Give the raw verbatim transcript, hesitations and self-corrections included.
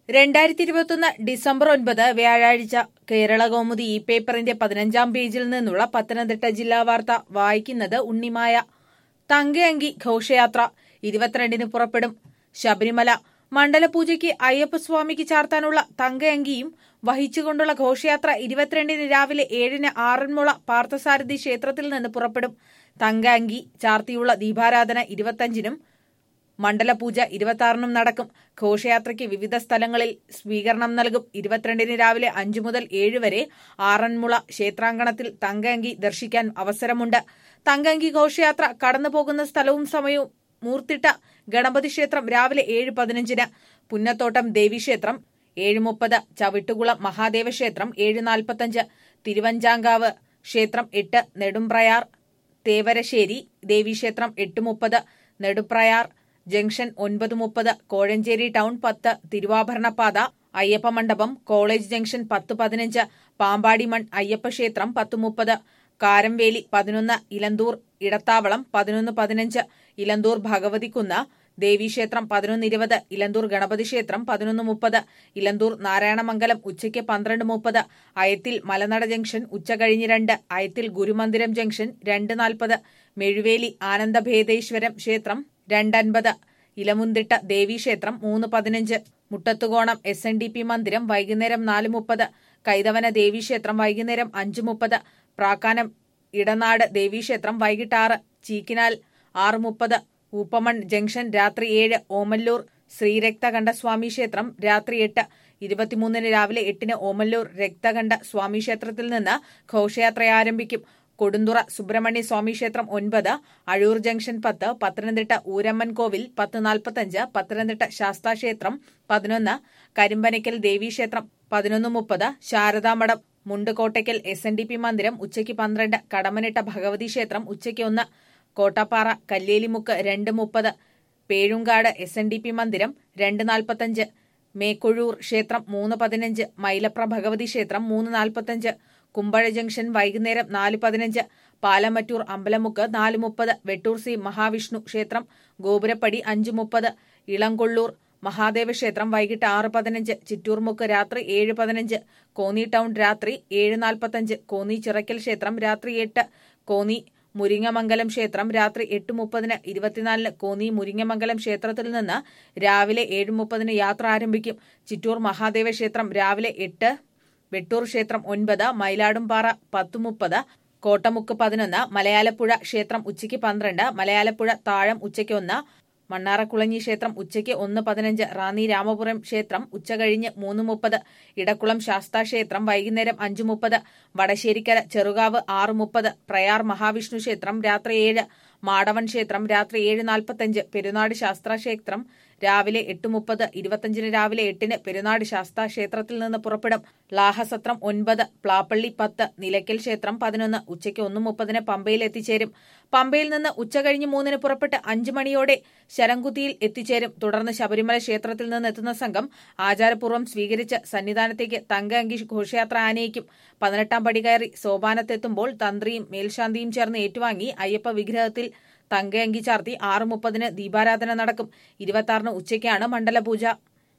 രണ്ടായിരത്തി ഇരുപത്തൊന്ന് ഡിസംബർ ഒൻപത് വ്യാഴാഴ്ച കേരള കൗമുദി ഈ പേപ്പറിന്റെ പതിനഞ്ചാം പേജിൽ നിന്നുള്ള പത്തനംതിട്ട ജില്ലാ വാർത്ത വായിക്കുന്നത് ഉണ്ണിമായ. തങ്കയങ്കി ഘോഷയാത്ര ഇരുപത്തിരണ്ടിന് പുറപ്പെടും. ശബരിമല മണ്ഡലപൂജയ്ക്ക് അയ്യപ്പസ്വാമിക്ക് ചാർത്താനുള്ള തങ്കയങ്കിയും വഹിച്ചുകൊണ്ടുള്ള ഘോഷയാത്ര ഇരുപത്തിരണ്ടിന് രാവിലെ ഏഴിന് ആറന്മുള പാർത്ഥസാരഥി ക്ഷേത്രത്തിൽ നിന്ന് പുറപ്പെടും. തങ്കയങ്കി ചാർത്തിയുള്ള ദീപാരാധന ഇരുപത്തിയഞ്ചിനും മണ്ഡലപൂജ ഇരുപത്തിയാറിനും നടക്കും. ഘോഷയാത്രയ്ക്ക് വിവിധ സ്ഥലങ്ങളിൽ സ്വീകരണം നൽകും. ഇരുപത്തിരണ്ടിന് രാവിലെ അഞ്ചു മുതൽ ഏഴ് വരെ ആറന്മുള ക്ഷേത്രാങ്കണത്തിൽ തങ്കയങ്കി ദർശിക്കാൻ അവസരമുണ്ട്. തങ്കയങ്കി ഘോഷയാത്ര കടന്നുപോകുന്ന സ്ഥലവും സമയവും മൂർത്തിട്ട ഗണപതി ക്ഷേത്രം രാവിലെ ഏഴ് പതിനഞ്ചിന്, പുന്നത്തോട്ടം ദേവീക്ഷേത്രം ഏഴ് മുപ്പത്, ചവിട്ടുകുളം മഹാദേവ ക്ഷേത്രം ഏഴ് നാൽപ്പത്തഞ്ച്, തിരുവഞ്ചാങ്കാവ് ക്ഷേത്രം എട്ട്, നെടുംപ്രയാർ തേവരശ്ശേരി ദേവീക്ഷേത്രം എട്ട് മുപ്പത്, നെടുപ്രയാർ ജംഗ്ഷൻ ഒൻപത് മുപ്പത്, കോഴഞ്ചേരി ടൗൺ പത്ത്, തിരുവാഭരണപാത അയ്യപ്പ മണ്ഡപം കോളേജ് ജംഗ്ഷൻ പത്ത് പതിനഞ്ച്, പാമ്പാടി മൺ അയ്യപ്പ ക്ഷേത്രം പത്ത് മുപ്പത്, കാരംവേലി പതിനൊന്ന്, ഇലന്തൂർ ഇടത്താവളം പതിനൊന്ന് പതിനഞ്ച്, ഇലന്തൂർ ഭഗവതിക്കുന്ന് ദേവീക്ഷേത്രം പതിനൊന്ന് ഇരുപത്, ഇലന്തൂർ ഗണപതി ക്ഷേത്രം പതിനൊന്ന് മുപ്പത്, ഇലന്തൂർ നാരായണമംഗലം ഉച്ചയ്ക്ക് പന്ത്രണ്ട് മുപ്പത്, അയത്തിൽ മലനട ജംഗ്ഷൻ ഉച്ച കഴിഞ്ഞ് രണ്ട്, അയത്തിൽ ഗുരുമന്ദിരം ജംഗ്ഷൻ രണ്ട് നാൽപ്പത്, മെഴുവേലി ആനന്ദഭേദേശ്വരം ക്ഷേത്രം രണ്ടൻപത്, ഇലമുന്തിട്ട ദേവീക്ഷേത്രം മൂന്ന് പതിനഞ്ച്, Muttathukonam S N D P മന്ദിരം വൈകുന്നേരം നാല് മുപ്പത്, കൈതവന ദേവീക്ഷേത്രം വൈകുന്നേരം അഞ്ച് മുപ്പത്, പ്രാക്കാനം ഇടനാട് ദേവീക്ഷേത്രം വൈകിട്ട് ആറ്, ചീക്കിനാൽ ആറ് മുപ്പത്, ഊപ്പമൺ ജംഗ്ഷൻ രാത്രി ഏഴ്, ഓമല്ലൂർ ശ്രീരക്തകണ്ഠ സ്വാമി ക്ഷേത്രം രാത്രി എട്ട്. ഇരുപത്തിമൂന്നിന് രാവിലെ എട്ടിന് ഓമല്ലൂർ രക്തകണ്ഠ സ്വാമി ക്ഷേത്രത്തിൽ നിന്ന് ഘോഷയാത്ര ആരംഭിക്കും. കൊടുന്തുറ സുബ്രഹ്മണ്യ സ്വാമി ക്ഷേത്രം ഒൻപത്, അഴൂർ ജംഗ്ഷൻ പത്ത്, പത്തനംതിട്ട ഊരമ്മൻ കോവിൽ പത്ത് നാൽപ്പത്തഞ്ച്, പത്തനംതിട്ട ശാസ്താക്ഷേത്രം പതിനൊന്ന്, കരിമ്പനയ്ക്കൽ ദേവീക്ഷേത്രം പതിനൊന്ന് മുപ്പത്, Sharadamadom Mundukottakkal S N D P മന്ദിരം ഉച്ചയ്ക്ക് പന്ത്രണ്ട്, കടമനിട്ട ഭഗവതി ക്ഷേത്രം ഉച്ചയ്ക്ക് ഒന്ന്, കോട്ടാപ്പാറ കല്ലേലിമുക്ക് രണ്ട് മുപ്പത്, Pezhumkad S N D P മന്ദിരം രണ്ട് നാൽപ്പത്തഞ്ച്, മേക്കൊഴൂർ ക്ഷേത്രം മൂന്ന് പതിനഞ്ച്, മൈലപ്ര ഭഗവതി ക്ഷേത്രം മൂന്ന് നാൽപ്പത്തഞ്ച്, കുമ്പഴ ജംഗ്ഷൻ വൈകുന്നേരം നാല് പതിനഞ്ച്, പാലമറ്റൂർ അമ്പലമുക്ക് നാല് മുപ്പത്, വെട്ടൂർ സി മഹാവിഷ്ണു ക്ഷേത്രം ഗോപുരപ്പടി അഞ്ച് മുപ്പത്, ഇളംകൊള്ളൂർ മഹാദേവ ക്ഷേത്രം വൈകിട്ട് ആറ് പതിനഞ്ച്, ചിറ്റൂർമുക്ക് രാത്രി ഏഴ് പതിനഞ്ച്, കോന്നി ടൗൺ രാത്രി ഏഴ് നാൽപ്പത്തഞ്ച്, കോന്നി ചിറക്കൽ ക്ഷേത്രം രാത്രി എട്ട്, കോന്നി മുരിങ്ങമംഗലം ക്ഷേത്രം രാത്രി എട്ട് മുപ്പതിന്, ഇരുപത്തിനാലിന് കോന്നി മുരിങ്ങമംഗലം ക്ഷേത്രത്തിൽ നിന്ന് രാവിലെ ഏഴ് മുപ്പതിന് യാത്ര ആരംഭിക്കും. ചിറ്റൂർ മഹാദേവ ക്ഷേത്രം രാവിലെ എട്ട്, വെട്ടൂർ ക്ഷേത്രം ഒൻപത്, മയിലാടുംപാറ പത്ത് മുപ്പത്, കോട്ടമുക്ക് പതിനൊന്ന്, മലയാലപ്പുഴ ക്ഷേത്രം ഉച്ചയ്ക്ക് പന്ത്രണ്ട്, മലയാലപ്പുഴ താഴം ഉച്ചയ്ക്ക് ഒന്ന്, മണ്ണാറക്കുളഞ്ഞി ക്ഷേത്രം ഉച്ചയ്ക്ക് ഒന്ന് പതിനഞ്ച്, റാന്നി രാമപുരം ക്ഷേത്രം ഉച്ചകഴിഞ്ഞ് മൂന്ന് മുപ്പത്, ഇടക്കുളം ശാസ്താ ക്ഷേത്രം വൈകുന്നേരം അഞ്ച് മുപ്പത്, വടശ്ശേരിക്കര ചെറുകാവ് ആറ് മുപ്പത്, പ്രയാർ മഹാവിഷ്ണു ക്ഷേത്രം രാത്രി ഏഴ്, മാടവൻ ക്ഷേത്രം രാത്രി ഏഴ് നാൽപ്പത്തഞ്ച്, പെരുനാട് ശാസ്താ ക്ഷേത്രം രാവിലെ എട്ട് മുപ്പത്, ഇരുപത്തിയഞ്ചിന് രാവിലെ എട്ടിന് പെരുനാട് ശാസ്താ ക്ഷേത്രത്തിൽ നിന്ന് പുറപ്പെടും. ലാഹസത്രം ഒൻപത്, പ്ലാപ്പള്ളി പത്ത്, നിലയ്ക്കൽ ക്ഷേത്രം പതിനൊന്ന്, ഉച്ചയ്ക്ക് ഒന്ന് മുപ്പതിന് പമ്പയിൽ എത്തിച്ചേരും. പമ്പയിൽ നിന്ന് ഉച്ചകഴിഞ്ഞ് മൂന്നിന് പുറപ്പെട്ട് അഞ്ചു മണിയോടെ ശരംകുത്തിയിൽ എത്തിച്ചേരും. തുടർന്ന് ശബരിമല ക്ഷേത്രത്തിൽ നിന്ന് എത്തുന്ന സംഘം ആചാരപൂർവ്വം സ്വീകരിച്ച് സന്നിധാനത്തേക്ക് തങ്കയങ്കി ഘോഷയാത്ര ആനയിക്കും. പതിനെട്ടാം പടി കയറി സോപാനത്തെത്തുമ്പോൾ തന്ത്രിയും മേൽശാന്തിയും ചേർന്ന് ഏറ്റുവാങ്ങി അയ്യപ്പ വിഗ്രഹത്തിൽ തങ്കയങ്കി ചാർത്തി ആറ് മുപ്പതിന് ദീപാരാധന നടക്കും. ഇരുപത്തിയാറിന് ഉച്ചയ്ക്കാണ് മണ്ഡലപൂജ.